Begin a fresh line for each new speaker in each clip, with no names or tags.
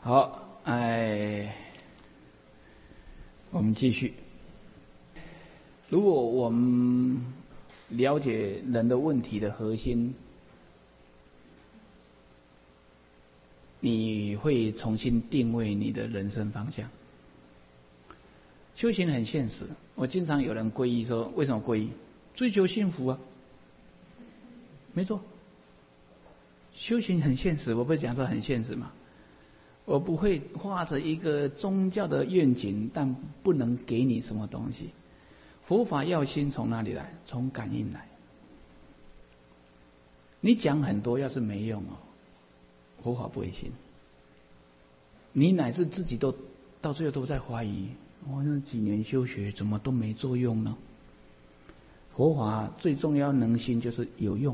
好，我们继续。如果我们了解人的问题的核心，你会重新定位你的人生方向。修行很现实，我经常有人皈依说，为什么皈依？追求幸福啊。没错，修行很现实，我不是讲说很现实吗？我不会画着一个宗教的愿景，但不能给你什么东西。佛法要心从哪里来？从感应来。你讲很多，要是没用哦，佛法不会信。你乃至自己都到最后都在怀疑，那几年修学怎么都没作用呢？佛法最重要能信就是有用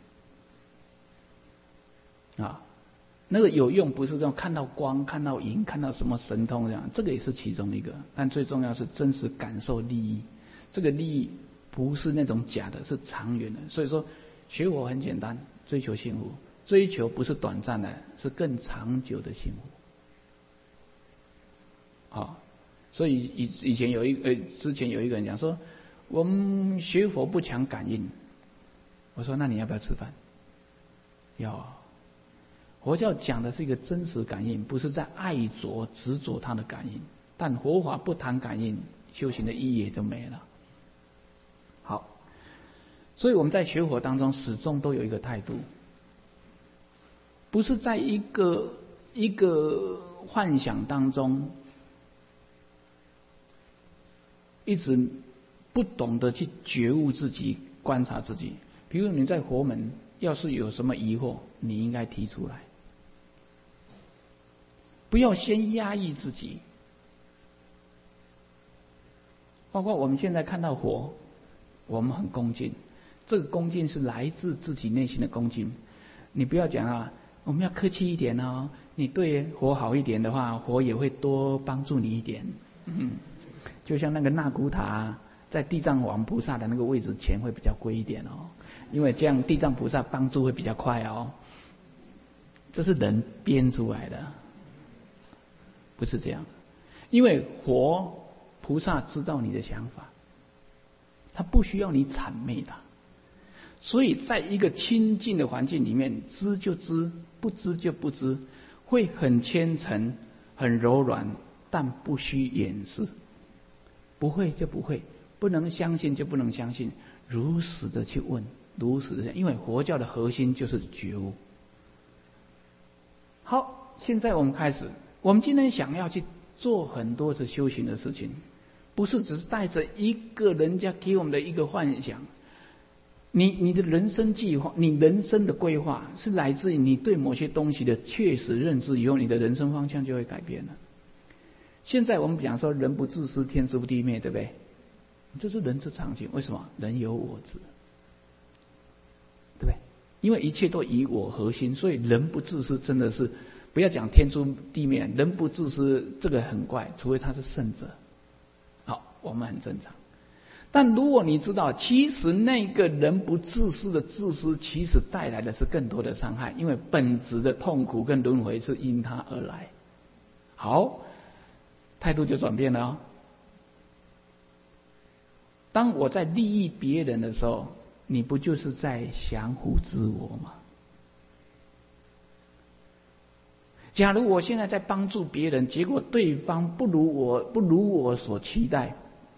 啊。那个有用不是说看到光、看到影、看到什么神通这样，这个也是其中一个，但最重要是真实感受利益。这个利益不是那种假的，是长远的。所以说学佛很简单，追求幸福，追求不是短暂的，是更长久的幸福。啊，所以以前之前有一个人讲说，我们学佛不强感应。我说那你要不要吃饭？要啊。佛教讲的是一个真实感应，不是在爱着执着它的感应。但佛法不谈感应，修行的意义也就没了。好，所以我们在学佛当中始终都有一个态度，不是在一个幻想当中一直不懂得去觉悟自己、观察自己。比如你在佛门，要是有什么疑惑，你应该提出来。不要先压抑自己，包括我们现在看到佛，我们很恭敬，这个恭敬是来自自己内心的恭敬。你不要讲啊，我们要客气一点哦，你对佛好一点的话，佛也会多帮助你一点。就像那个纳古塔在地藏王菩萨的那个位置前会比较贵一点哦，因为这样地藏菩萨帮助会比较快哦。这是人编出来的。不是这样，因为佛菩萨知道你的想法，他不需要你谄媚的，所以在一个清净的环境里面，知就知，不知就不知，会很虔诚、很柔软，但不需掩饰。不会就不会，不能相信就不能相信，如实的去问，如实的，因为佛教的核心就是觉悟。好，现在我们开始。我们今天想要去做很多的修行的事情，不是只是带着一个人家给我们的一个幻想。你的人生计划，你人生的规划是来自于你对某些东西的确实认知以后，你的人生方向就会改变了。现在我们讲说人不自私，天诛地灭，对不对？这是人之常情。为什么？人有我执，对不对？因为一切都以我核心，所以人不自私真的是。不要讲天诛地灭，人不自私，这个很怪，除非他是圣者。好，我们很正常。但如果你知道，其实那个人不自私的自私，其实带来的是更多的伤害，因为本质的痛苦跟轮回是因他而来。好，态度就转变了哦。当我在利益别人的时候，你不就是在降服自我吗？假如我现在在帮助别人，结果对方不如我所期待，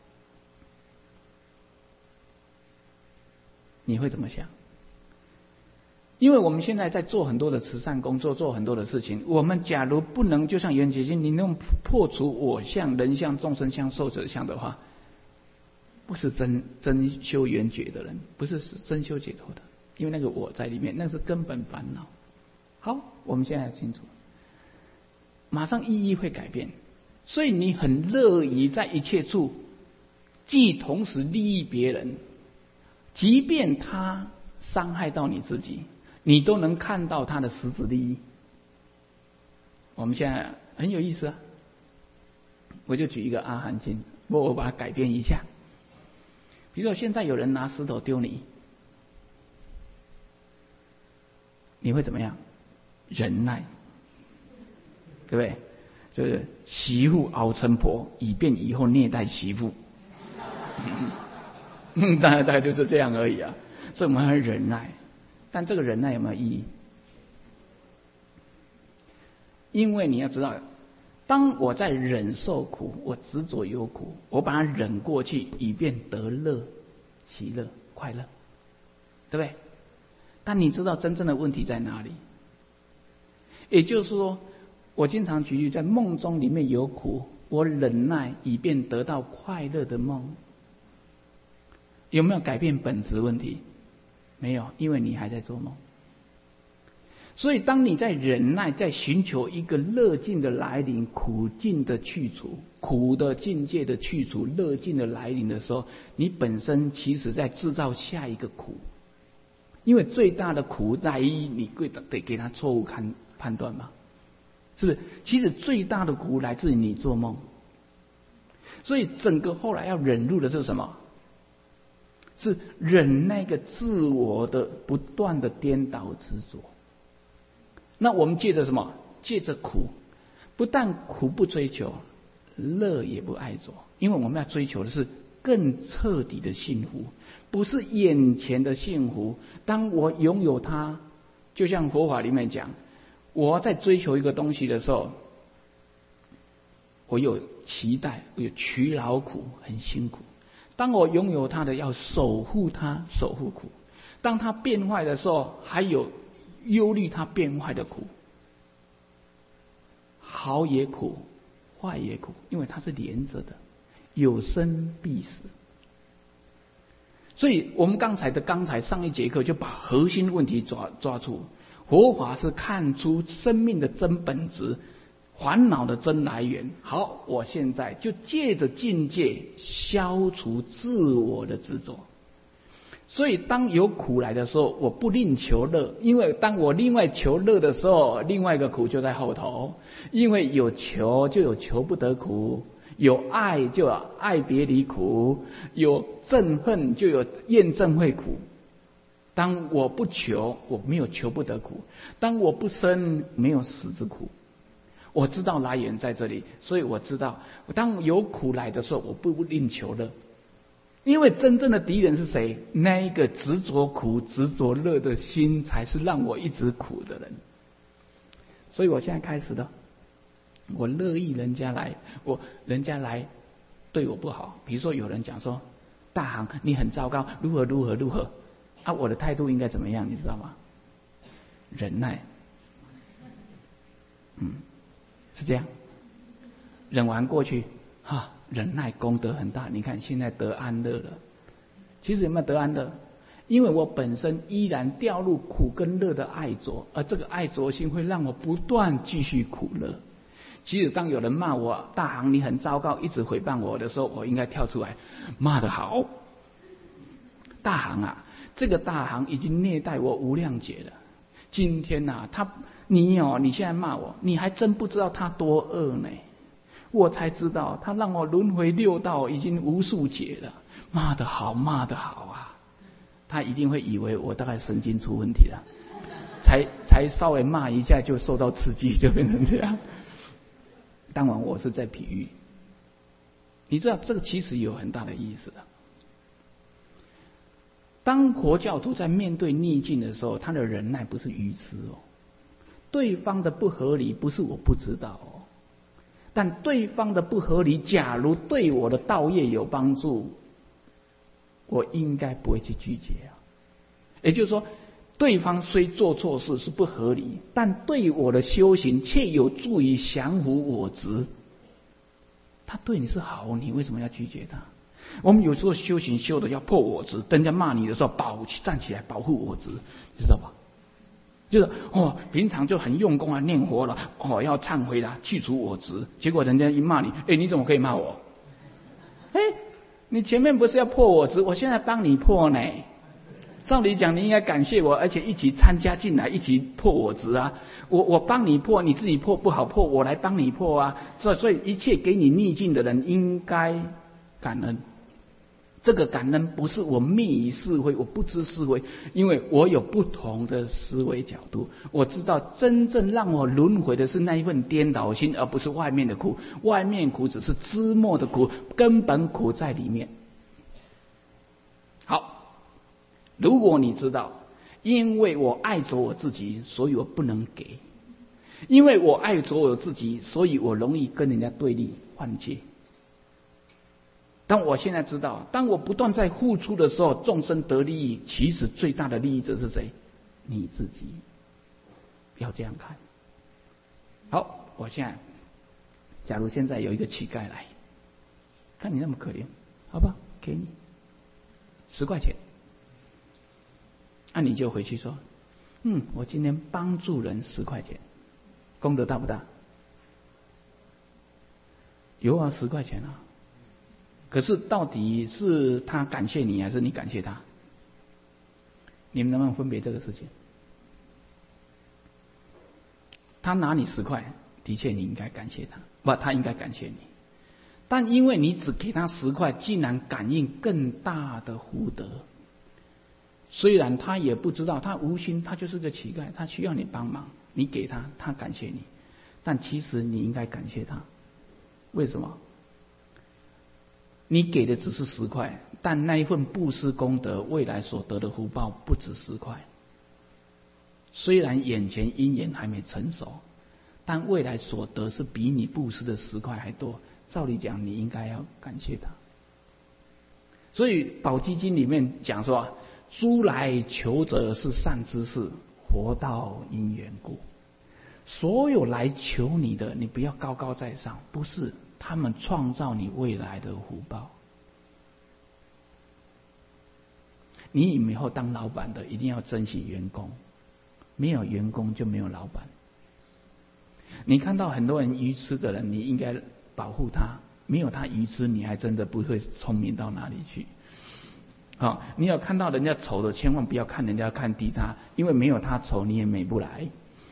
你会怎么想？因为我们现在在做很多的慈善工作，做很多的事情。我们假如不能就像圆觉经，你能破除我相、人相、众生相、寿者相的话，不是真修圆觉的人，不是真修解脱的，因为那个我在里面，那是根本烦恼。好，我们现在清楚。马上意义会改变，所以你很乐于在一切处既同时利益别人，即便他伤害到你自己，你都能看到他的实质利益。我们现在很有意思啊，我就举一个阿含经，我把它改变一下。比如说现在有人拿石头丢你，你会怎么样？忍耐。 对不对？就是媳妇熬成婆，以便以后虐待媳妇。大概就是这样而已啊。所以我们要忍耐，但这个忍耐有没有意义？因为你要知道，当我在忍受苦，我执着有苦，我把它忍过去，以便得乐、喜乐、快乐，对不对？但你知道真正的问题在哪里？也就是说，我经常举例，在梦中里面有苦，我忍耐以便得到快乐的梦，有没有改变本质问题？没有，因为你还在做梦。所以当你在忍耐，在寻求一个乐境的来临，苦境的去除，苦的境界的去除，乐境的来临的时候，你本身其实在制造下一个苦。因为最大的苦在于你得给他错误判断嘛，是不是？其实最大的苦来自于你做梦。所以整个后来要忍入的是什么？是忍那个自我的不断的颠倒执着。那我们借着什么？借着苦，不但苦不追求，乐也不爱着，因为我们要追求的是更彻底的幸福，不是眼前的幸福。当我拥有它，就像佛法里面讲，我在追求一个东西的时候，我有期待，我有取劳苦，很辛苦。当我拥有它的，要守护它，守护苦。当它变坏的时候，还有忧虑它变坏的苦，好也苦，坏也苦，因为它是连着的，有生必死。所以我们刚才上一节课就把核心问题抓住，佛法是看出生命的真本质，烦恼的真来源。好，我现在就借着境界消除自我的执着。所以当有苦来的时候，我不另求乐，因为当我另外求乐的时候，另外一个苦就在后头。因为有求就有求不得苦，有爱就有爱别离苦，有憎恨就有厌憎会苦。当我不求，我没有求不得苦；当我不生，没有死之苦。我知道来源在这里，所以我知道，当有苦来的时候，我不另求乐。因为真正的敌人是谁？那一个执着苦、执着乐的心，才是让我一直苦的人。所以我现在开始了，我乐意人家来对我不好。比如说有人讲说，大行你很糟糕，如何啊，我的态度应该怎么样？你知道吗？忍耐，是这样，忍完过去，忍耐功德很大。你看现在得安乐了，其实有没有得安乐？因为我本身依然掉入苦跟乐的爱着，而这个爱着心会让我不断继续苦乐。其实当有人骂我大行你很糟糕，一直诽谤我的时候，我应该跳出来骂得好，大行啊，这个大行已经虐待我无量劫了。今天啊，你现在骂我，你还真不知道他多恶呢。我才知道他让我轮回六道已经无数劫了。骂得好啊！他一定会以为我大概神经出问题了，才稍微骂一下就受到刺激，就变成这样。当然我是在比喻，你知道这个其实有很大的意思的。当佛教徒在面对逆境的时候，他的忍耐不是愚痴哦。对方的不合理不是我不知道哦，但对方的不合理，假如对我的道业有帮助，我应该不会去拒绝啊。也就是说，对方虽做错事是不合理，但对我的修行却有助于降伏我执。他对你是好，你为什么要拒绝他？我们有时候修行修的要破我执，人家骂你的时候站起来保护我执，知道吧？就是平常就很用功啊，念佛了，要忏悔啦，去除我执。结果人家一骂你，你怎么可以骂我？你前面不是要破我执，我现在帮你破呢。照理讲，你应该感谢我，而且一起参加进来，一起破我执啊。我帮你破，你自己破不好破，我来帮你破啊。所以一切给你逆境的人应该感恩。 这个感恩不是我灭于是非，我不知是非，因为我有不同的思维角度，我知道真正让我轮回的是那一份颠倒心，而不是外面的苦。外面苦只是枝末的苦，根本苦在里面。好，如果你知道，因为我爱着我自己，所以我不能给；因为我爱着我自己，所以我容易跟人家对立换界。但我现在知道，当我不断在付出的时候，众生得利益，其实最大的利益者是谁？你自己。要这样看。好，我现在，假如现在有一个乞丐来，看你那么可怜，好吧，给你10块钱，那你就回去说，我今天帮助人10块钱，功德大不大？有啊，10块钱啊。可是到底是他感谢你，还是你感谢他？你们能不能分别这个事情？他拿你10块，的确你应该感谢他，不，他应该感谢你。但因为你只给他10块，竟然感应更大的福德。虽然他也不知道，他无心，他就是个乞丐，他需要你帮忙，你给他，他感谢你。但其实你应该感谢他，为什么？你给的只是10块，但那一份布施功德，未来所得的福报不止10块。虽然眼前因缘还没成熟，但未来所得是比你布施的10块还多。照理讲，你应该要感谢他。所以《宝积经》里面讲说，诸来求者是善知识，佛道因缘故。所有来求你的，你不要高高在上，不是。他们创造你未来的福报。你以后当老板的一定要珍惜员工，没有员工就没有老板。你看到很多人愚痴的人，你应该保护他，没有他愚痴，你还真的不会聪明到哪里去。你有看到人家丑的，千万不要看人家看低他，因为没有他丑，你也美不来。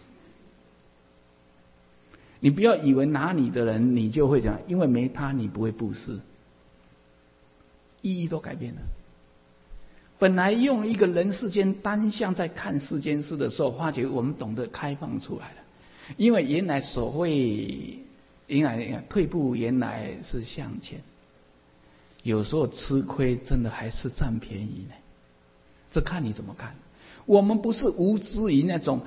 你不要以为拿你的人你就会讲，因为没他你不会布施，意义都改变了。本来用一个人世间单向在看世间事的时候，发觉我们懂得开放出来了。因为原来所谓退步，原来是向前。有时候吃亏真的还是占便宜呢，这看你怎么看。我们不是无知于那种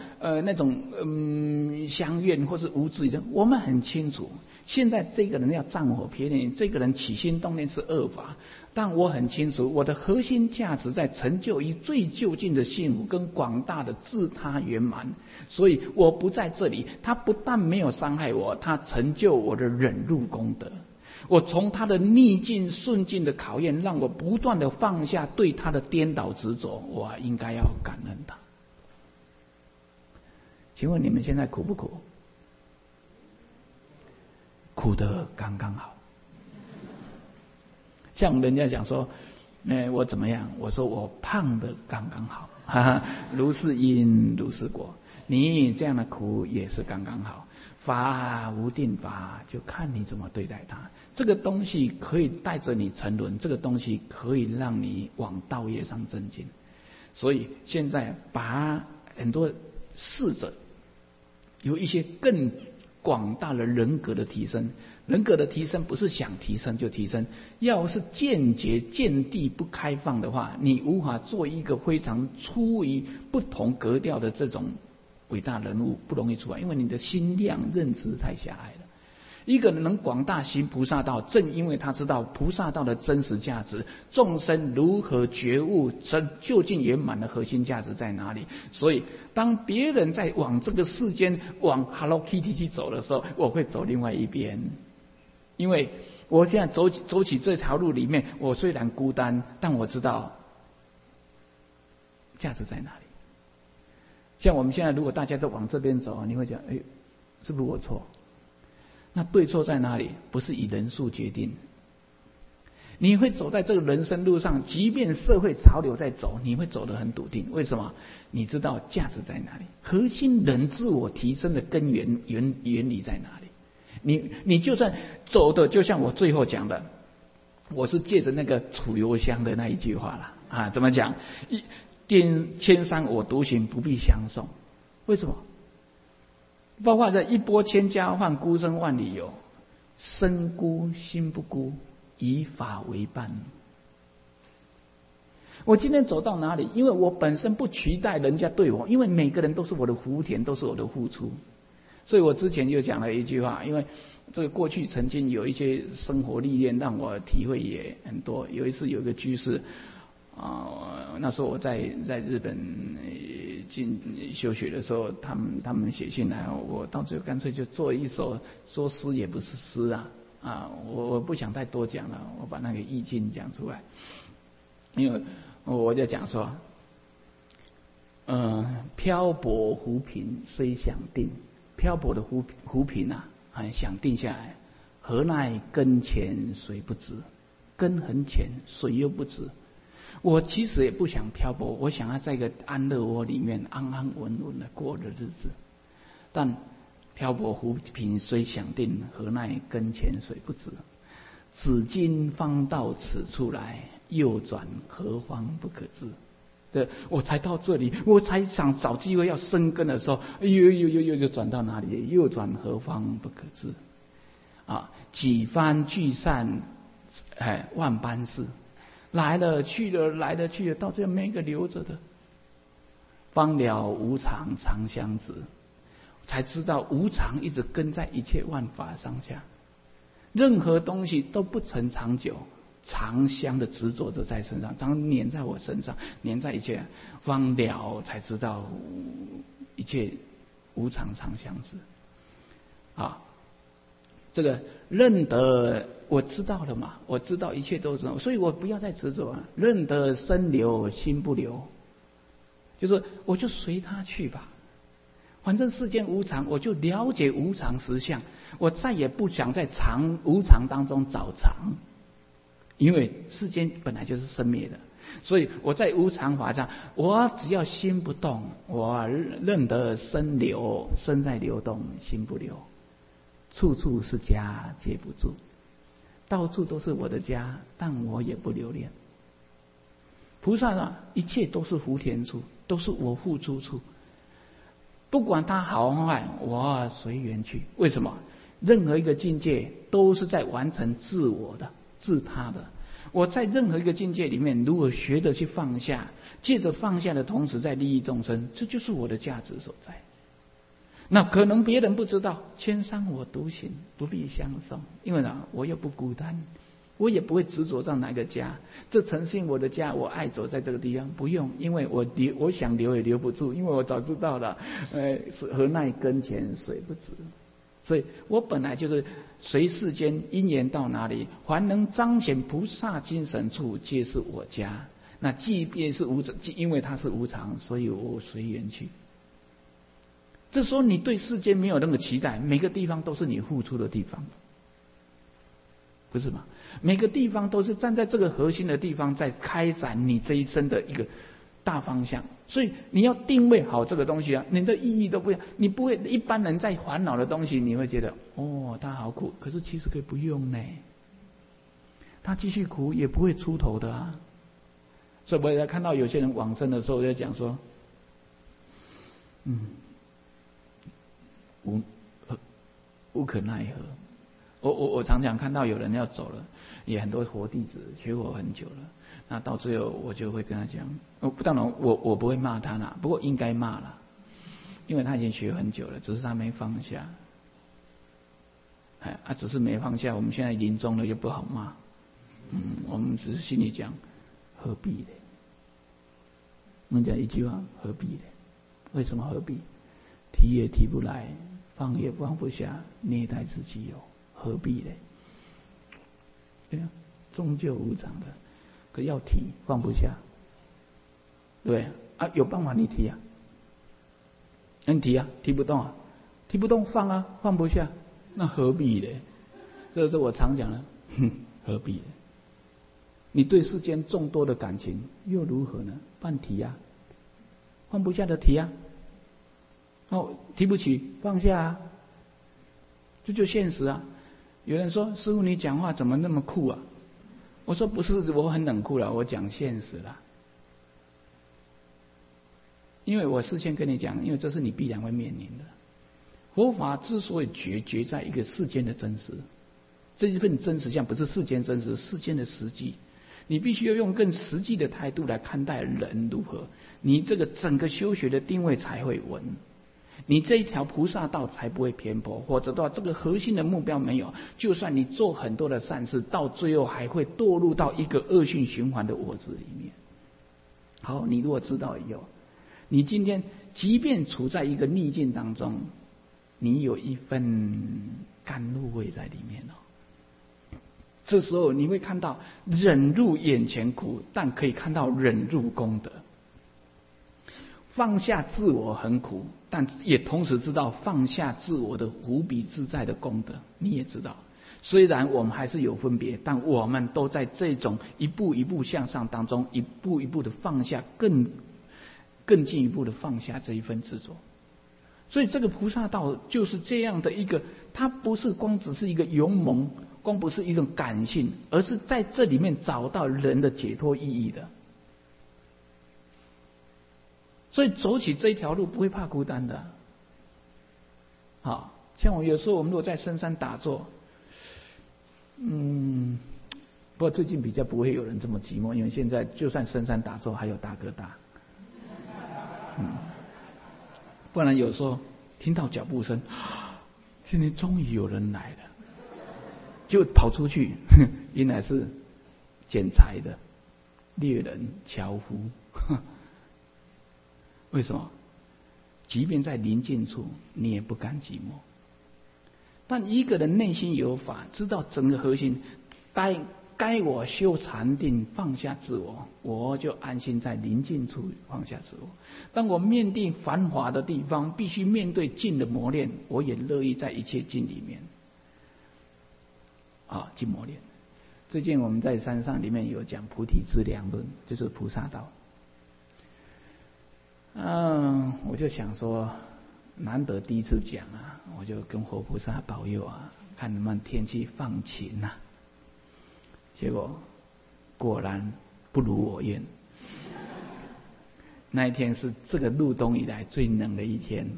相怨，或是无知于这，我们很清楚，现在这个人要占我便宜，这个人起心动念是恶法，但我很清楚，我的核心价值在成就于最究竟的幸福跟广大的自他圆满，所以我不在这里，他不但没有伤害我，他成就我的忍辱功德。我从他的逆境顺境的考验，让我不断的放下对他的颠倒执着，我应该要感恩他。请问你们现在苦不苦？苦得刚刚好。像人家讲说，我怎么样？我说我胖得刚刚好，哈哈，如是因如是果。你这样的苦也是刚刚好。法无定法，就看你怎么对待它。这个东西可以带着你沉沦，这个东西可以让你往道业上增进。所以现在把很多逝者有一些更广大的人格的提升，人格的提升不是想提升就提升，要是见解见地不开放的话，你无法做一个非常出于不同格调的这种伟大人物，不容易出来，因为你的心量认知太狭隘了。一个人能广大行菩萨道，正因为他知道菩萨道的真实价值，众生如何觉悟究竟圆满的核心价值在哪里。所以当别人在往这个世间往 Hello Kitty 去走的时候，我会走另外一边，因为我现在走起这条路里面，我虽然孤单，但我知道价值在哪里。像我们现在如果大家都往这边走，你会讲，是不是我错？那对错在哪里？不是以人数决定。你会走在这个人生路上，即便社会潮流在走，你会走得很笃定。为什么？你知道价值在哪里，核心人自我提升的根源原理在哪里。你就算走的，就像我最后讲的， 我是借着那个楚留香的那一句话了啊，怎么讲？电千山我独行，不必相送。为什么？包括这一波千家欢，孤身万里游，身孤心不孤，以法为伴。我今天走到哪里？因为我本身不期待人家对我，因为每个人都是我的福田，都是我的付出。所以我之前就讲了一句话，因为这个过去曾经有一些生活历练，让我体会也很多。有一次有一个居士那时候我在日本休学的时候，他们写信来，我到最后干脆就做一首，说诗也不是诗我不想太多讲了，我把那个意境讲出来。因为我就讲说，漂泊浮萍虽想定，漂泊的浮萍想定下来，何奈根浅水不直，根很浅，水又不直。我其实也不想漂泊，我想要在一个安乐窝里面安安稳稳的过的日子。但漂泊浮萍虽想定，何奈根浅水不直。此经方到此处来，右转何方不可知。对，我才到这里，我才想找机会要生根的时候，又转到哪里？右转何方不可知。几番聚散，万般事。来了去了，来了去了，到最后没一个留着的。方了无常常相执，才知道无常一直跟在一切万法上下，任何东西都不曾长久，常相的执着着在身上，常粘在我身上，粘在一切。方了才知道一切无常常相执。这个认得我知道了嘛，我知道一切都是，所以我不要再执着了。认得身流心不流，就是我就随他去吧，反正世间无常，我就了解无常实相，我再也不想在无常当中找常，因为世间本来就是生灭的，所以我在无常法上，我只要心不动，我认得身流，身在流动，心不流。处处是家，皆不住。到处都是我的家，但我也不留恋。菩萨一切都是福田处，都是我付出处。不管它好坏，我随缘去。为什么？任何一个境界都是在完成自我的、自他的。我在任何一个境界里面，如果学着去放下，借着放下的同时在利益众生，这就是我的价值所在。那可能别人不知道，千山我独行，不必相送。因为我又不孤单，我也不会执着到哪个家。这曾是我的家，我爱走在这个地方，不用，因为我想留也留不住，因为我早知道了，何奈根浅水不直。所以我本来就是随世间因缘到哪里，凡能彰显菩萨精神处，皆是我家。那即便是无常，因为它是无常，所以我随缘去。这时候你对世间没有那么期待，每个地方都是你付出的地方，不是吗？每个地方都是站在这个核心的地方，在开展你这一生的一个大方向。所以你要定位好这个东西你的意义都不一样。你不会一般人在烦恼的东西，你会觉得他好苦，可是其实可以不用呢，他继续苦也不会出头的所以我也在看到有些人往生的时候，就讲说，无可奈何。我常常看到有人要走了，也很多活弟子学我很久了，那到最后我就会跟他讲，当然我不会骂他啦，不过应该骂啦，因为他已经学很久了，只是他没放下，只是没放下。我们现在临终了又不好骂，我们只是心里讲何必呢？我们讲一句话，何必呢？为什么何必？提也提不来，放也放不下，虐待自己有何必呢？对啊，终究无常的，可要提放不下，对有办法你提你提提不动提不动放放不下，那何必呢？这是我常讲的，何必呢？你对世间众多的感情又如何呢？半提放不下的提提不起放下这就现实有人说，师父你讲话怎么那么酷我说不是，我很冷酷了，我讲现实了。因为我事先跟你讲，因为这是你必然会面临的。佛法之所以绝在一个世间的真实，这一份真实相不是世间真实，世间的实际。你必须要用更实际的态度来看待人如何，你这个整个修学的定位才会稳，你这一条菩萨道才不会偏颇，或者到这个核心的目标没有，就算你做很多的善事，到最后还会堕入到一个恶性循环的我执里面。好，你如果知道以后，你今天即便处在一个逆境当中，你有一份甘露味在里面哦。这时候你会看到忍入眼前苦，但可以看到忍入功德。放下自我很苦，但也同时知道放下自我的无比自在的功德。你也知道，虽然我们还是有分别，但我们都在这种一步一步向上当中，一步一步的放下，更进一步的放下这一份执着。所以这个菩萨道就是这样的一个，它不是光只是一个勇猛，光不是一种感性，而是在这里面找到人的解脱意义的。所以走起这一条路不会怕孤单的。好，像我有时候我们如果在深山打坐，不过最近比较不会有人这么寂寞，因为现在就算深山打坐还有大哥大。不然有时候听到脚步声，今天终于有人来了，就跑出去，原来是捡柴的猎人樵夫。为什么？即便在临近处，你也不甘寂寞。但一个人内心有法，知道整个核心，该我修禅定，放下自我，我就安心在临近处放下自我。当我面对繁华的地方，必须面对境的磨练，我也乐意在一切境里面去磨练。最近我们在山上里面有讲菩提资粮论，就是菩萨道。我就想说，难得第一次讲啊，我就跟活菩萨保佑啊，看能不能天气放晴啊。结果果然不如我愿。那一天是这个入冬以来最冷的一天，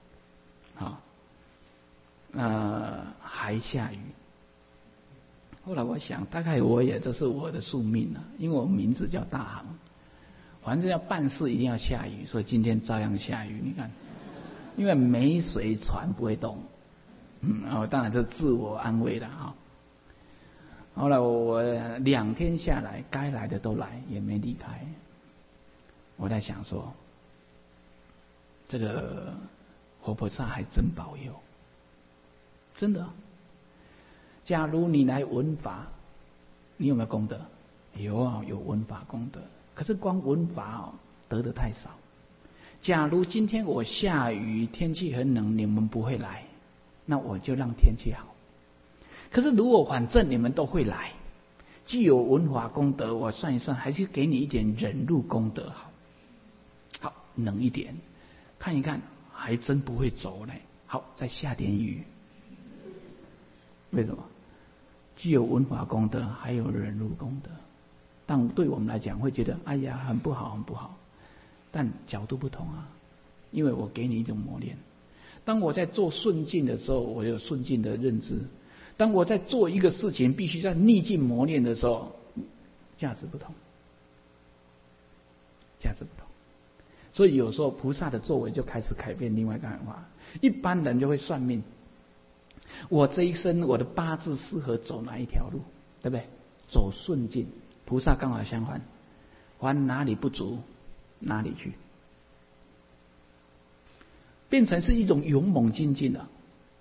还下雨。后来我想，大概这是我的宿命啊，因为我名字叫大航，反正要办事一定要下雨，所以今天照样下雨。你看，因为没水船不会动，当然是自我安慰了啊。后来我2天下来，该来的都来，也没离开。我在想说，这个活菩萨还真保佑，真的。假如你来闻法，你有没有功德？有啊，有闻法功德。可是光闻法得的太少。假如今天我下雨，天气很冷，你们不会来，那我就让天气好。可是如果反正你们都会来，既有闻法功德，我算一算，还是给你一点忍辱功德好。好，冷一点，看一看，还真不会走呢。好，再下点雨。为什么？既有闻法功德，还有忍辱功德。但对我们来讲，会觉得哎呀，很不好，很不好。但角度不同啊，因为我给你一种磨练。当我在做顺境的时候，我有顺境的认知；当我在做一个事情必须在逆境磨练的时候，价值不同，价值不同。所以有时候菩萨的作为就开始改变另外一个看法。一般人就会算命，我这一生我的八字适合走哪一条路，对不对？走顺境。菩萨刚好相反，凡哪里不足，哪里去，变成是一种勇猛精进了。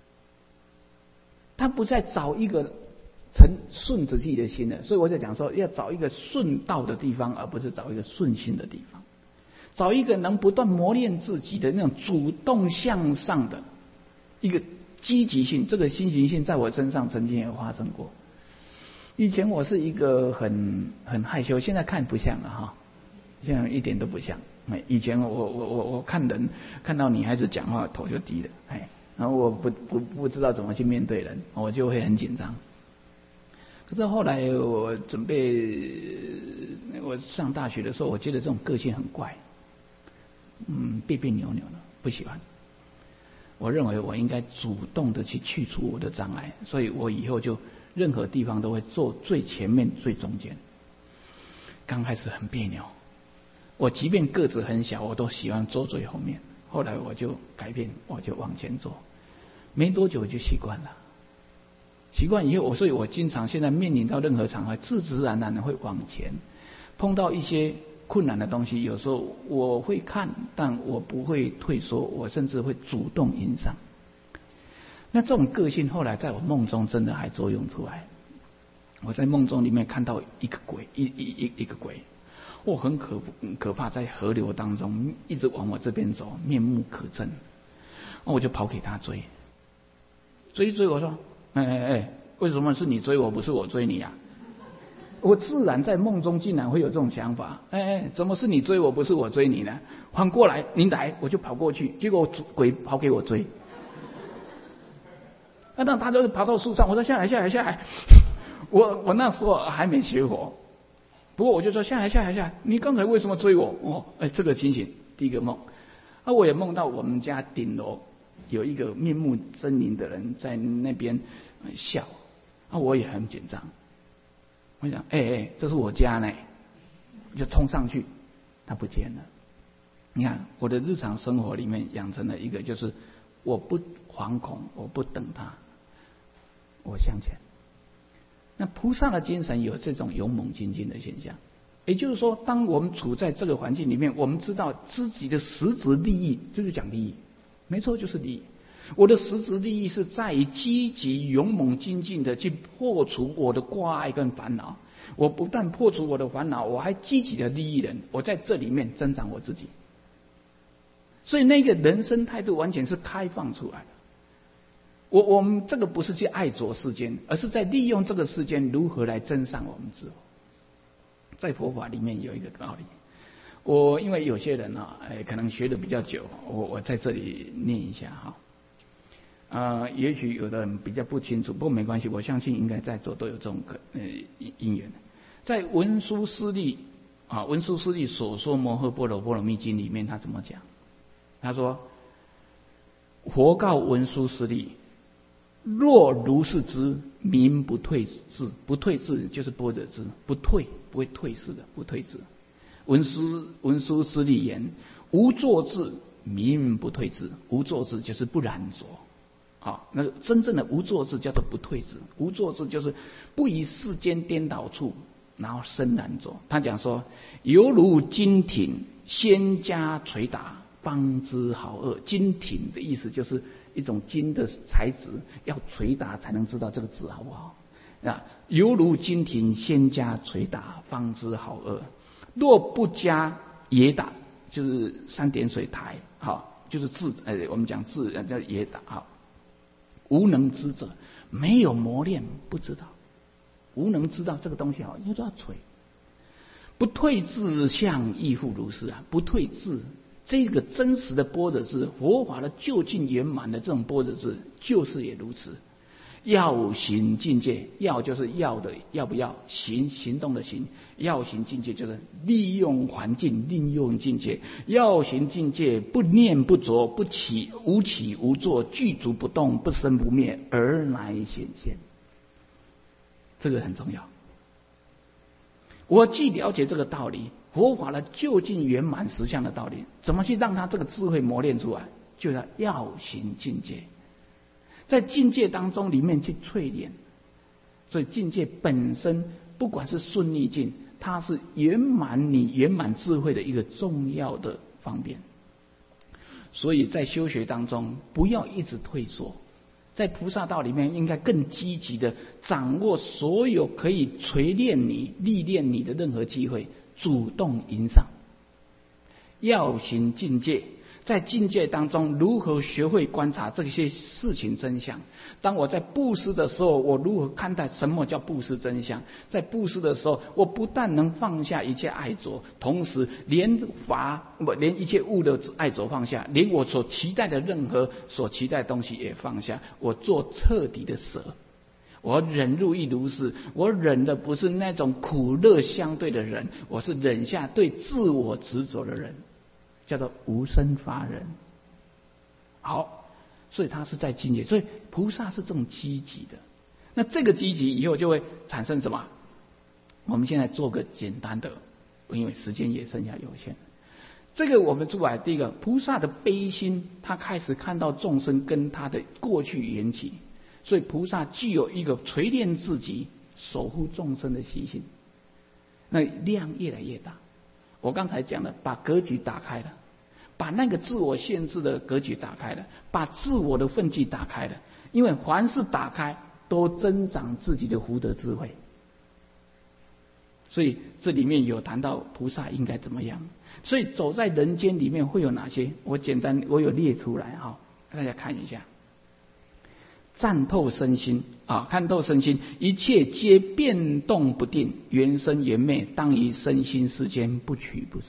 他不再找一个顺着自己的心了，所以我在讲说，要找一个顺道的地方，而不是找一个顺心的地方。找一个能不断磨练自己的那种主动向上的一个积极性。这个心行性在我身上曾经也发生过。以前我是一个很害羞，现在看不像了哈，现在一点都不像。以前我看人看到女孩子讲话头就低了，然后我不知道怎么去面对人，我就会很紧张。 可是后来我准备我上大学的时候，我觉得这种个性很怪，别别扭扭的，不喜欢。我认为我应该主动的去去除我的障碍，所以我以后就任何地方都会坐最前面、最中间。刚开始很别扭，我即便个子很小，我都喜欢坐最后面。后来我就改变，我就往前坐，没多久就习惯了。习惯以后，所以我经常现在面临到任何场合，自然的会往前。碰到一些困难的东西，有时候我会看，但我不会退缩，我甚至会主动迎上。那这种个性后来在我梦中真的还作用出来。我在梦中里面看到一个鬼，一个鬼，很可怕，在河流当中一直往我这边走，面目可憎。我就跑给他追，我说，为什么是你追我，不是我追你啊？我自然在梦中竟然会有这种想法，怎么是你追我，不是我追你呢？反过来，你来，我就跑过去，结果鬼跑给我追。那他就跑到树上，我说下来。我那时候还没学佛，不过我就说下来，你刚才为什么追我？这个情形，第一个梦，我也梦到我们家顶楼有一个面目狰狞的人在那边笑，我也很紧张。我想，这是我家呢，就冲上去，他不见了。你看，我的日常生活里面养成了一个，就是我不惶恐，我不等他，我向前。那菩萨的精神有这种勇猛精进的现象，也就是说，当我们处在这个环境里面，我们知道自己的实质利益，就是讲利益，没错，就是利益。我的实质利益是在于积极勇猛精进的去破除我的挂碍跟烦恼。我不但破除我的烦恼，我还积极的利益人，我在这里面增长我自己。所以那个人生态度完全是开放出来的。我们这个不是去爱着世间，而是在利用这个世间如何来增上我们自我。在佛法里面有一个道理，因为有些人可能学的比较久，我在这里念一下哈。也许有的人比较不清楚，不过没关系，我相信应该在座都有这种因缘。在文殊师利所说《摩诃般若波罗蜜经》里面，他怎么讲？他说：“佛告文殊师利，若如是知，名不退志。不退志就是般若智，不退，不会退失的，不退志。文殊师利言：无作智，名不退志。无作智就是不染着。”那个真正的无作智叫做不退志，无作智就是不以世间颠倒处，然后生染着。他讲说，犹如金挺，先加捶打，方知好恶。金挺的意思就是一种金的材质，要捶打才能知道这个字好不好。犹如金挺，先加捶打，方知好恶。若不加也打，就是三点水台，就是字，我们讲字叫也打。无能知者，没有磨练不知道。无能知道这个东西好，就要捶。不退志相亦复如是啊！不退志，这个真实的般若智，佛法的究竟圆满的这种般若智，就是也如此。要行境界，要就是要的要不要，行动的行，要行境界就是利用环境，利用境界。要行境界，不念不着，不起无起无作，具足不动，不生不灭，而乃显现。这个很重要。我既了解这个道理，佛法的究竟圆满实相的道理，怎么去让他这个智慧磨练出来？就是要行境界。在境界当中里面去淬炼，所以境界本身不管是顺逆境，它是圆满你圆满智慧的一个重要的方便。所以在修学当中不要一直退缩，在菩萨道里面应该更积极的掌握所有可以锤炼你历练你的任何机会，主动迎上。要行境界，在境界当中如何学会观察这些事情真相。当我在布施的时候，我如何看待什么叫布施真相？在布施的时候，我不但能放下一切爱着，同时连一切物的爱着放下，连我所期待的任何所期待的东西也放下，我做彻底的舍。 我忍辱亦如是，我忍的不是那种苦乐相对的忍，我是忍下对自我执着的人，叫做无生法忍。好，所以他是在境界，所以菩萨是这种积极的。那这个积极以后就会产生什么？我们现在做个简单的，因为时间也剩下有限。这个我们出来，第一个，菩萨的悲心，他开始看到众生跟他的过去缘起，所以菩萨具有一个锤炼自己、守护众生的习性，那量越来越大。我刚才讲的，把格局打开了，把那个自我限制的格局打开了，把自我的分际打开了，因为凡是打开，都增长自己的福德智慧。所以这里面有谈到菩萨应该怎么样。所以走在人间里面会有哪些？我简单我有列出来哈，大家看一下。战透身心啊，看透身心，一切皆变动不定，缘生缘灭，当于身心世间不取不舍。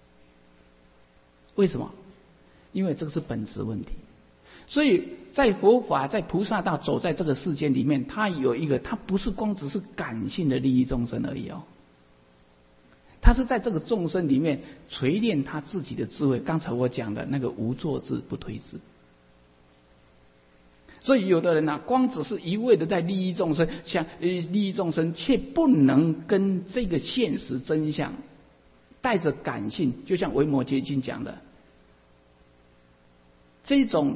为什么？因为这个是本质问题。所以在佛法，在菩萨道走在这个世间里面，它有一个，它不是光只是感性的利益众生而已哦。他是在这个众生里面锤炼他自己的智慧。刚才我讲的那个无作智不推智。所以有的人光只是一味的在利益众生，利益众生，却不能跟这个现实真相带着感性，就像维摩诘经讲的，这种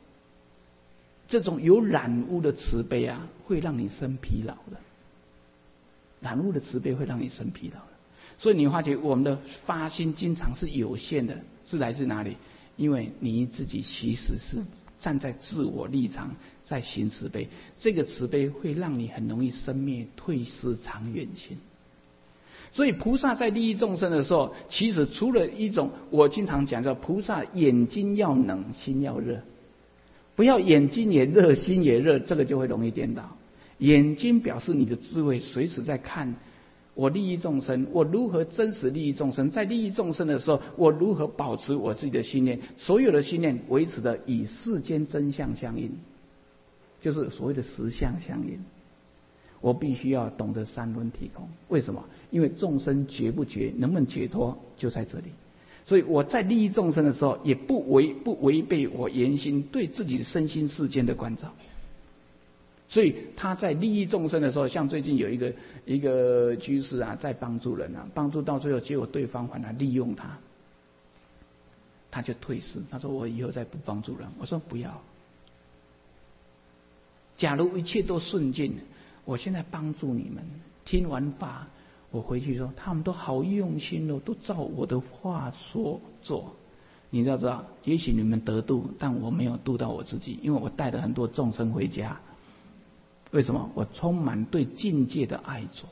有染污的慈悲啊，会让你生疲劳的。染污的慈悲会让你生疲劳的。所以你发觉我们的发心经常是有限的，是来自哪里？因为你自己其实是站在自我立场在行慈悲，这个慈悲会让你很容易生灭退失长远心。所以菩萨在利益众生的时候，其实除了一种我经常讲叫菩萨眼睛要冷，心要热，不要眼睛也热，心也热，这个就会容易颠倒。眼睛表示你的智慧随时在看。我利益众生，我如何真实利益众生？在利益众生的时候，我如何保持我自己的信念？所有的信念维持的与世间真相相应，就是所谓的实相相应。我必须要懂得三轮体空。为什么？因为众生觉不觉，能不能解脱，就在这里。所以我在利益众生的时候，也不违背我原心对自己身心世间的关照。所以他在利益众生的时候，像最近有一个居士啊，在帮助人啊，帮助到最后，结果对方反而利用他，他就退失。他说：“我以后再不帮助人。”我说：“不要。假如一切都顺境，我现在帮助你们，听完法，我回去说，他们都好用心哦，都照我的话说做。你要知道，也许你们得度，但我没有度到我自己，因为我带了很多众生回家。”为什么？我充满对境界的爱着。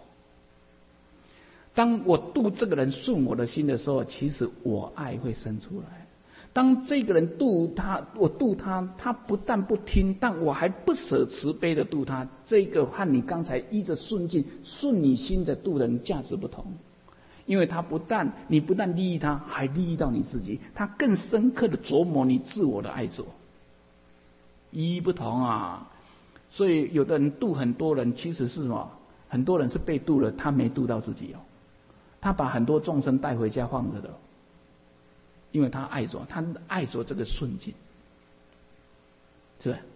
当我度这个人顺我的心的时候，其实我爱会生出来。当这个人度他，我度他，他不但不听，但我还不舍慈悲的度他。这个和你刚才依着顺境顺你心的度人价值不同，因为你不但利益他，还利益到你自己，他更深刻的琢磨你自我的爱着，意义不同啊。所以有的人度很多人，其实是什么？很多人是被度了，他没度到自己哦。他把很多众生带回家放着的，因为他爱着这个顺境，是吧？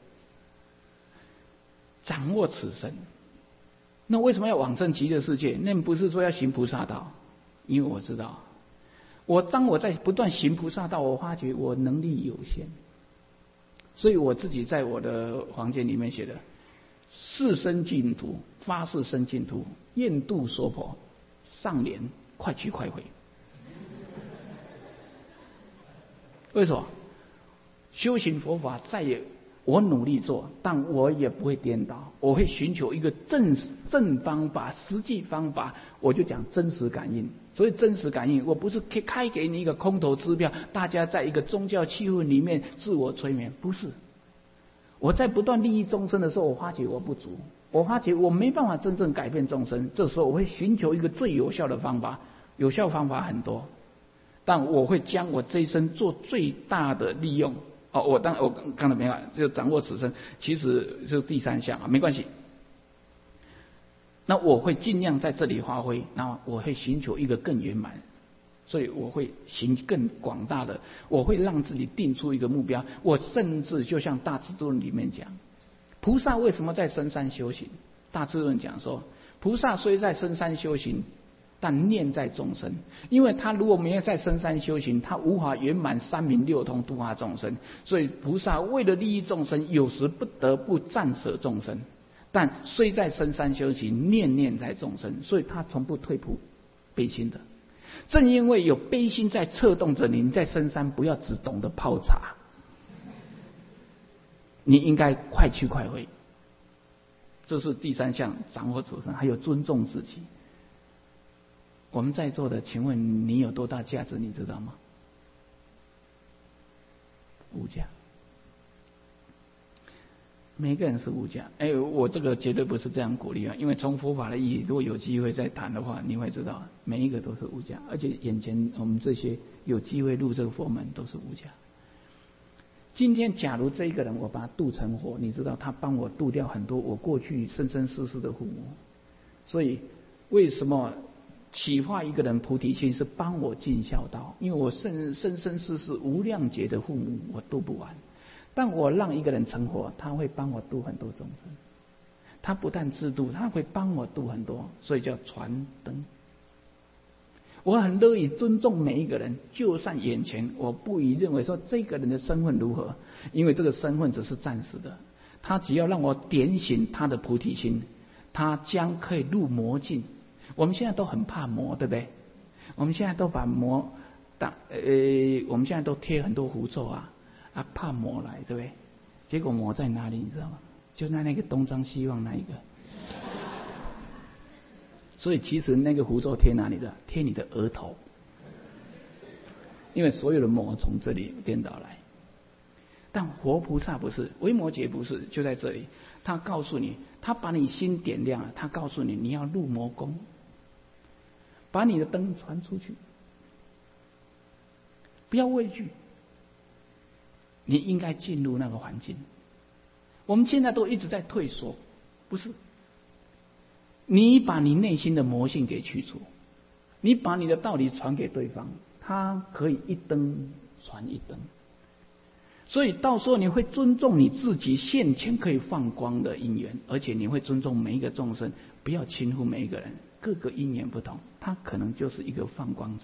掌握此身，那为什么要往生极乐世界？那不是说要行菩萨道，因为我知道，当我在不断行菩萨道，我发觉我能力有限。所以我自己在我的房间里面写的誓生净土，发誓生净土，愿度娑婆，上联快去快回。为什么？修行佛法再也我努力做，但我也不会颠倒，我会寻求一个正方法、实际方法。我就讲真实感应。所以真实感应，我不是开给你一个空头支票，大家在一个宗教气氛里面自我催眠，不是。我在不断利益众生的时候，我发觉我不足，我发觉我没办法真正改变众生。这时候我会寻求一个最有效的方法，有效方法很多，但我会将我这一生做最大的利用。我刚才没有，就掌握此身，其实是第三项啊，没关系。 那我会尽量在这里发挥，然后我会寻求一个更圆满，所以我会行更广大的，我会让自己定出一个目标。我甚至就像大智度论里面讲，菩萨为什么在深山修行？大智度论讲说，菩萨虽在深山修行，但念在众生，因为他如果没有在深山修行，他无法圆满三明六通度化众生。所以菩萨为了利益众生，有时不得不暂舍众生，但虽在深山修行，念念在众生，所以他从不退步悲心的。正因为有悲心在策动着你，在深山不要只懂得泡茶，你应该快去快回。这是第三项，掌握主身，还有尊重自己。我们在座的，请问你有多大价值？你知道吗？无价。每个人是无价。我这个绝对不是这样鼓励啊，因为从佛法的意义，如果有机会再谈的话，你会知道每一个都是无价，而且眼前我们这些有机会入这个佛门都是无价。今天假如这一个人我把他度成佛，你知道他帮我度掉很多我过去生生世世的父母。所以为什么启发一个人菩提心是帮我尽孝道？因为我生生世世无量劫的父母我度不完，但我让一个人成佛，他会帮我度很多众生。他不但自度，他会帮我度很多，所以叫传灯。我很乐意尊重每一个人，就算眼前我不以认为说这个人的身份如何，因为这个身份只是暂时的，他只要让我点醒他的菩提心，他将可以入魔境。我们现在都很怕魔，对不对？我们现在都把魔我们现在都贴很多符咒啊，怕魔来，对不对？结果魔在哪里，你知道吗？就在那个东张西望那一个。所以其实那个符咒贴哪里的？贴你的额头，因为所有的魔从这里颠倒来。但活菩萨不是，维摩诘不是，就在这里，他告诉你，他把你心点亮了，他告诉你你要入魔宫，把你的灯传出去，不要畏惧，你应该进入那个环境。我们现在都一直在退缩，不是？你把你内心的魔性给去除，你把你的道理传给对方，他可以一灯传一灯。所以到时候你会尊重你自己现前可以放光的因缘，而且你会尊重每一个众生，不要轻忽每一个人，各个因缘不同，他可能就是一个放光者。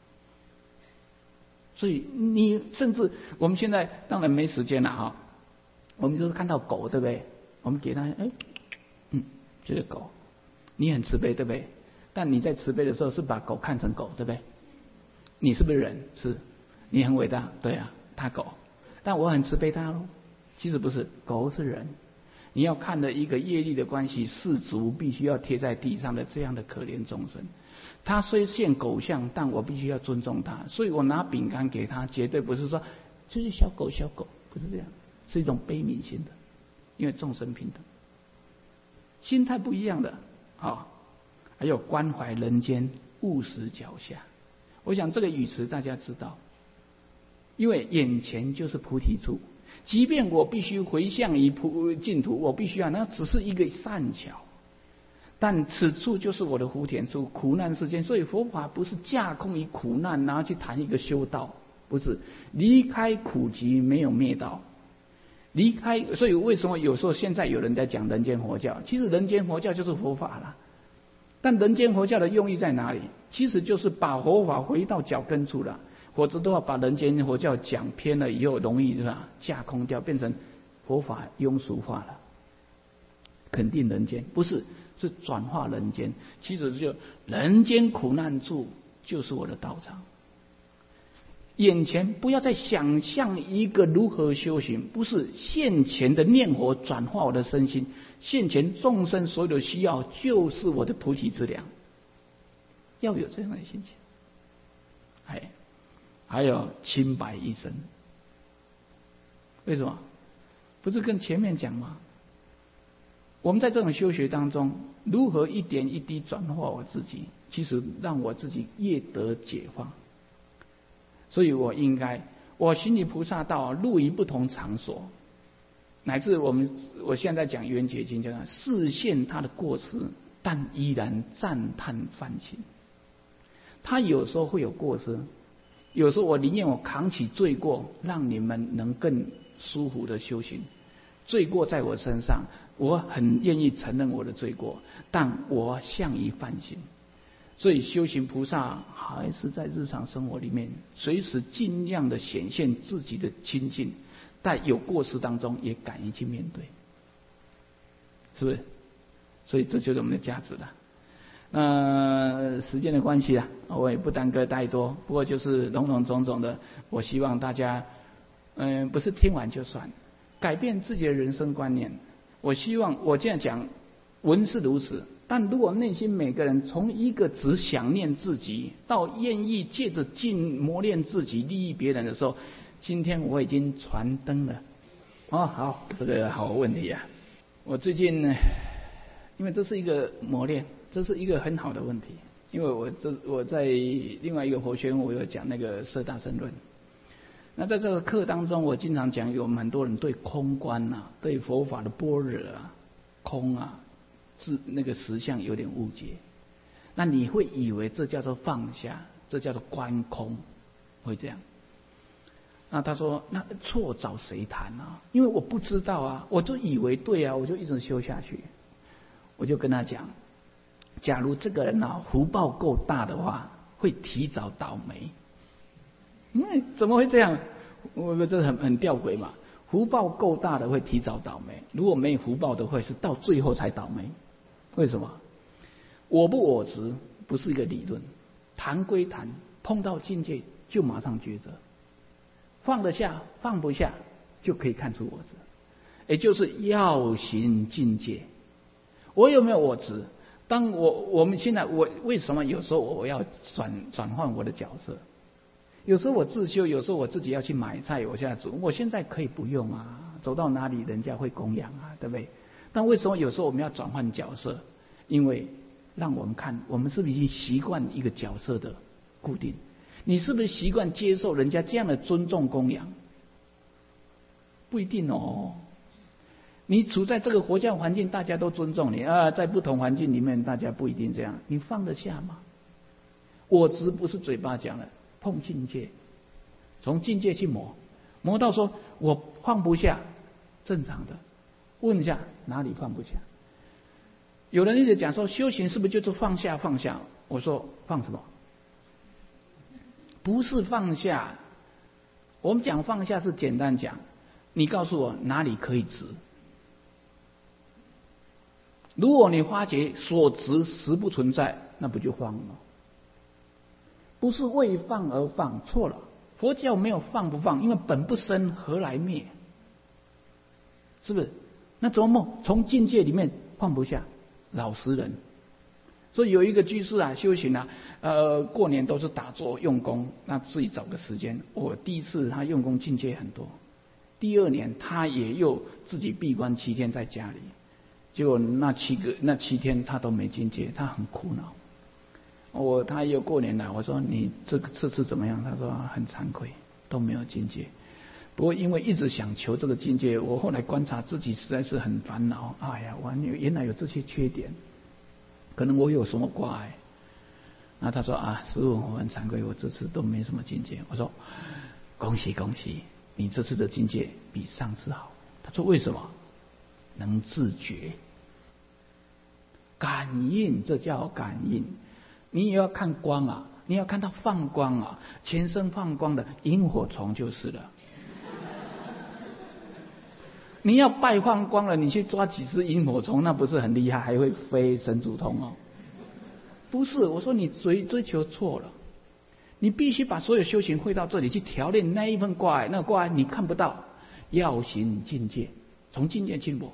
所以你甚至我们现在当然没时间了哈，我们就是看到狗，对不对？我们给他这个狗，你很慈悲，对不对？但你在慈悲的时候是把狗看成狗，对不对？你是不是人？是，你很伟大，对啊，他狗，但我很慈悲他咯。其实不是，狗是人，你要看的一个业力的关系，世俗必须要贴在地上的这样的可怜众生。他虽现狗相，但我必须要尊重他，所以我拿饼干给他，绝对不是说这是小狗小狗，不是这样，是一种悲悯心的，因为众生平等，心态不一样的。还有关怀人间，务实脚下。我想这个语词大家知道，因为眼前就是菩提处，即便我必须回向于净土，我必须要，那只是一个善巧，但此处就是我的福田处，苦难世间。所以佛法不是架空于苦难，然后去谈一个修道，不是离开苦集没有灭道。离开，所以为什么有时候现在有人在讲人间佛教？其实人间佛教就是佛法了，但人间佛教的用意在哪里？其实就是把佛法回到脚跟处了，否则的话把人间佛教讲偏了以后，容易是吧架空掉，变成佛法庸俗化了。肯定人间不是，是转化人间。其实就人间苦难处就是我的道场。眼前不要再想象一个如何修行，不是现前的念佛转化我的身心，现前众生所有的需要就是我的菩提之粮，要有这样的心情。还有清白一生，为什么？不是跟前面讲吗？我们在这种修学当中，如何一点一滴转化我自己，其实让我自己越得解放。所以我行于菩萨道，入于不同场所，乃至我现在讲圆觉经，叫示现他的过失， 但依然赞叹反省。他有时候会有过失，有时候我宁愿我扛起罪过，让你们能更舒服的修行。罪过在我身上，我很愿意承认我的罪过，但我向于反省。所以修行菩萨还是在日常生活里面，随时尽量的显现自己的清净，在有过失当中也敢于去面对，是不是？所以这就是我们的价值了。时间的关系啊，我也不耽搁太多。不过就是种种种种的，我希望大家，不是听完就算，改变自己的人生观念。我希望我这样讲，文是如此，但如果内心每个人从一个只想念自己，到愿意借着磨练自己，利益别人的时候，今天我已经传灯了。好，这个好问题啊。我最近呢，因为这是一个磨练，这是一个很好的问题。因为我在另外一个佛学院，我有讲那个摄大乘论。那在这个课当中，我经常讲，有很多人对空观啊，对佛法的般若啊、空啊、那个实相有点误解。那你会以为这叫做放下，这叫做观空，会这样。那他说，那错找谁谈啊？因为我不知道啊，我就以为对啊，我就一直修下去。我就跟他讲，假如这个人啊福报够大的话，会提早倒霉。怎么会这样？我这很吊诡嘛。福报够大的会提早倒霉，如果没有福报的会是到最后才倒霉。为什么？我不我执不是一个理论，谈归谈，碰到境界就马上抉择，放得下放不下就可以看出我执，也就是要行境界。我有没有我执？当我们现在我为什么有时候我要转换我的角色？有时候我自修，有时候我自己要去买菜，我现在煮，我现在可以不用啊，走到哪里人家会供养啊，对不对？但为什么有时候我们要转换角色？因为让我们看，我们是不是已经习惯一个角色的固定？你是不是习惯接受人家这样的尊重供养？不一定哦。你处在这个佛教环境，大家都尊重你啊，在不同环境里面，大家不一定这样。你放得下吗？我执不是嘴巴讲的，碰境界，从境界去磨到说我放不下，正常的。问一下哪里放不下？有人一直讲说修行是不是就是放下？我说放什么？不是放下。我们讲放下是简单讲，你告诉我哪里可以执？如果你发觉所执实不存在，那不就放了？不是为放而放，错了。佛教没有放不放，因为本不生，何来灭？是不是？那怎么从境界里面放不下？老实人。所以有一个居士啊，修行啊，过年都是打坐用功，那自己找个时间。我第一次他用功境界很多，第二年他也又自己闭关7天在家里，结果那7天他都没境界，他很苦恼。他又过年来，我说你这次怎么样？他说很惭愧，都没有境界。不过因为一直想求这个境界，我后来观察自己实在是很烦恼。哎呀，我原来有这些缺点，可能我有什么挂碍。那他说师父，我很惭愧，我这次都没什么境界。我说恭喜恭喜，你这次的境界比上次好。他说为什么？能自觉，感应，这叫感应。你也要看光啊，你要看到放光啊，全身放光的萤火虫就是了。你要拜放光了，你去抓几只萤火虫，那不是很厉害，还会飞神主通哦？不是，我说你追求错了，你必须把所有修行汇到这里去调练那一份挂碍，那个挂碍你看不到，要行境界，从境界去磨。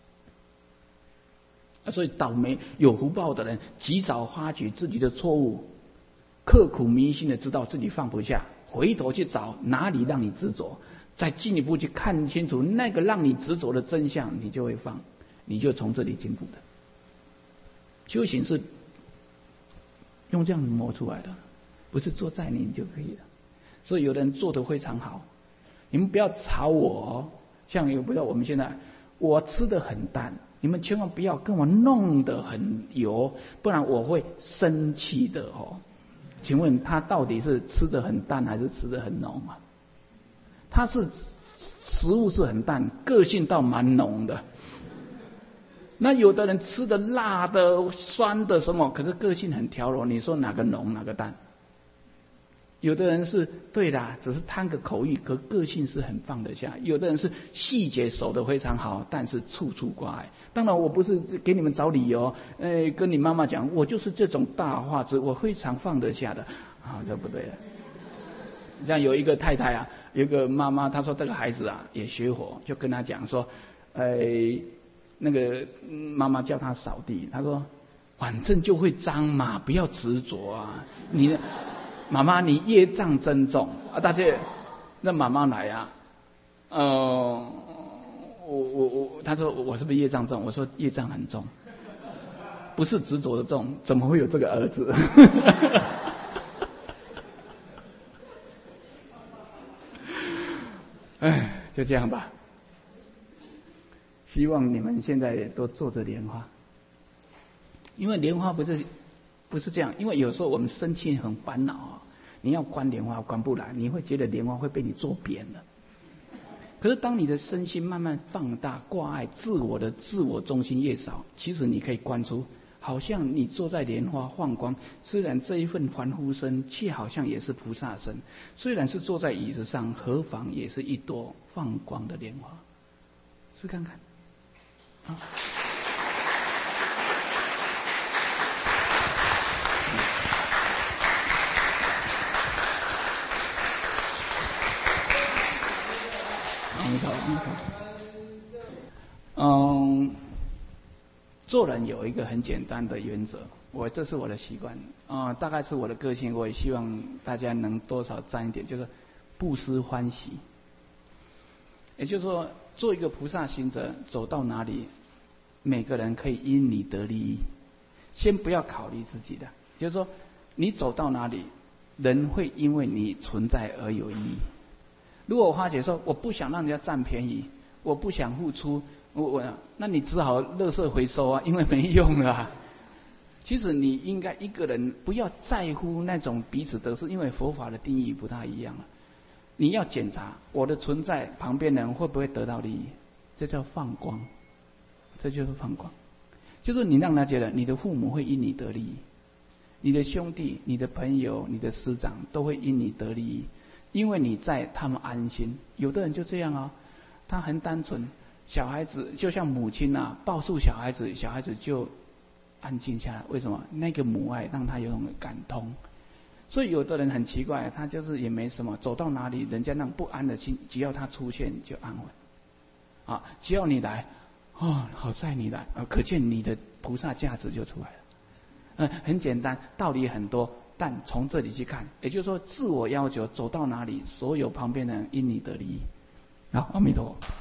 所以倒霉有福报的人，及早发觉自己的错误，刻苦铭心的知道自己放不下，回头去找哪里让你执着，再进一步去看清楚那个让你执着的真相，你就会放，你就从这里进步的。修行是用这样磨出来的，不是做在你就可以了。所以有人做得非常好，你们不要吵我哦。像有不要我们现在，我吃得很淡， 你们千万不要跟我弄得很油，不然我会生气的哦。请问他到底是吃得很淡还是吃得很浓啊？他是食物是很淡，个性倒蛮浓的。那有的人吃的辣的、酸的什么，可是个性很调柔，你说哪个浓哪个淡？有的人是对啦，只是贪个口欲，可个性是很放得下。有的人是细节守得非常好，但是处处挂碍。当然我不是给你们找理由，跟你妈妈讲，我就是这种大话子，我非常放得下的啊，这不对了。像有一个太太啊，有一个妈妈，她说这个孩子啊也学佛，就跟他讲说，那个妈妈叫他扫地，他说反正就会脏嘛，不要执着啊，你。妈妈，你业障真重啊！大姐，那妈妈来啊，他说我是不是业障重？我说业障很重，不是执着的重，怎么会有这个儿子？哎，就这样吧。希望你们现在都做着莲花，因为莲花不是这样，因为有时候我们生气很烦恼啊，你要关莲花关不来，你会觉得莲花会被你做扁了。可是当你的身心慢慢放大，挂碍自我中心越少，其实你可以观出，好像你坐在莲花放光，虽然这一份凡夫身，却好像也是菩萨身；虽然是坐在椅子上，何妨也是一朵放光的莲花。试看看，啊。做人有一个很简单的原则，这是我的习惯大概是我的个性，我也希望大家能多少沾一点，就是布施欢喜。也就是说，做一个菩萨行者，走到哪里，每个人可以因你得利益。先不要考虑自己的，就是说，你走到哪里，人会因为你存在而有意义。如果我发觉说我不想让人家占便宜，我不想付出，那你只好垃圾回收啊，因为没用了其实你应该一个人不要在乎那种彼此得失，因为佛法的定义不大一样你要检查我的存在，旁边人会不会得到利益，这叫放光，这就是放光。就是你让他觉得你的父母会因你得利益，你的兄弟、你的朋友、你的师长都会因你得利益。因为你在，他们安心。有的人就这样他很单纯，小孩子就像母亲抱住小孩子，小孩子就安静下来。为什么？那个母爱让他有种感通。所以有的人很奇怪，他就是也没什么，走到哪里人家那不安的心，只要他出现就安稳只要你来好在你来可见你的菩萨价值就出来了。很简单，道理很多。但从这里去看，也就是说，自我要求走到哪里，所有旁边的人因你得利益。好，阿弥陀佛。